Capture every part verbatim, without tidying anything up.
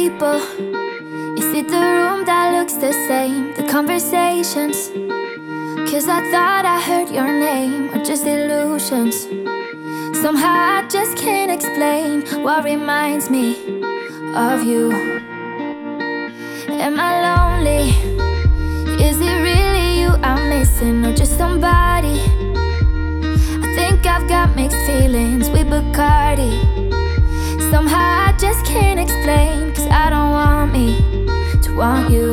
people? Is it the room that looks the same? The conversations? Cause I thought I heard your name, or just illusions. Somehow I just can't explain what reminds me of you. Am I lonely? Is it really you I'm missing, or just somebody? I think I've got mixed feelings with Bacardi. Somehow I just can't explain, cause I don't want me to want you.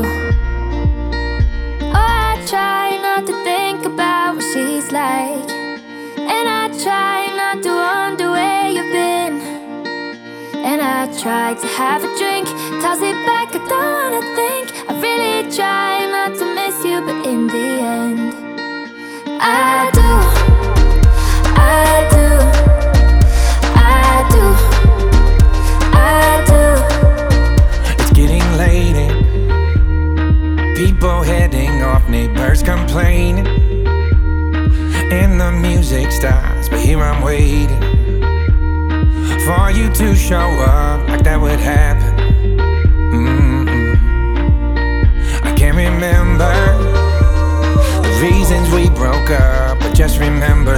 Oh, I try not to think about what she's like, and I try not to wonder where you've been. And I try to have a drink, toss it back, I don't wanna think. I really try not to miss you, but in the end I do, I do, I do, I do. It's getting late and people heading off, neighbors complaining, and the music stops, but here I'm waiting for you to show up, like that would happen. Mm-mm. I can't remember the reasons we broke up, but just remember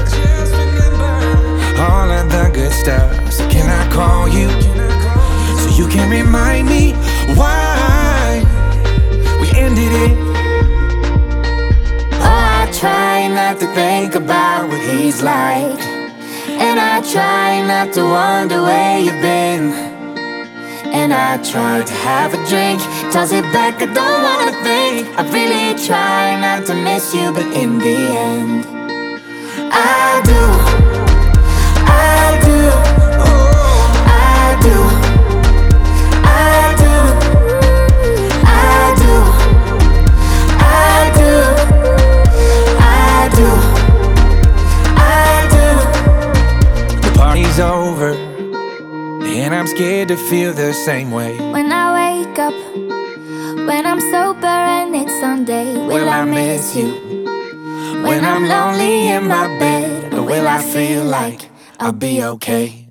all of the good stuff. So can I call you so you can remind me why we ended it? Oh, I try not to think about what he's like, and I try not to wonder where you've been. And I try to have a drink, toss it back, I don't wanna think. I really try not to miss you, but in the end I do, I do, I do, I do, I do, I do, I do, I do. The party's over and I'm scared to feel the same way. When I wake up, when I'm sober and it's Sunday, will, Will I I miss miss you? When I'm lonely in my bed, or will I feel like I'll be okay?